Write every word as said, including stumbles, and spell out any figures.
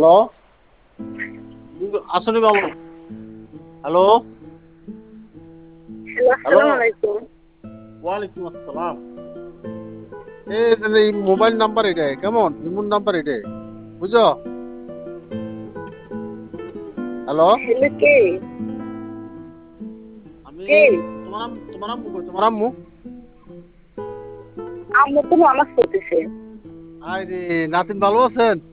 Hello আসনি বাবু hello hello, hello আসসালামু আলাইকুম। ওয়ালাইকুম আসসালাম। এই যে এই মোবাইল নাম্বার এটা কেমন ইমুন নাম্বার এটা বুঝো? হ্যালো হ্যালো, কে? আমি কে? তোমার আম- তোমার আম্মু কই? তোমার আম্মু আম্মু তো নামাজ পড়তেছে। আরে নাতিন ভালো আছেন?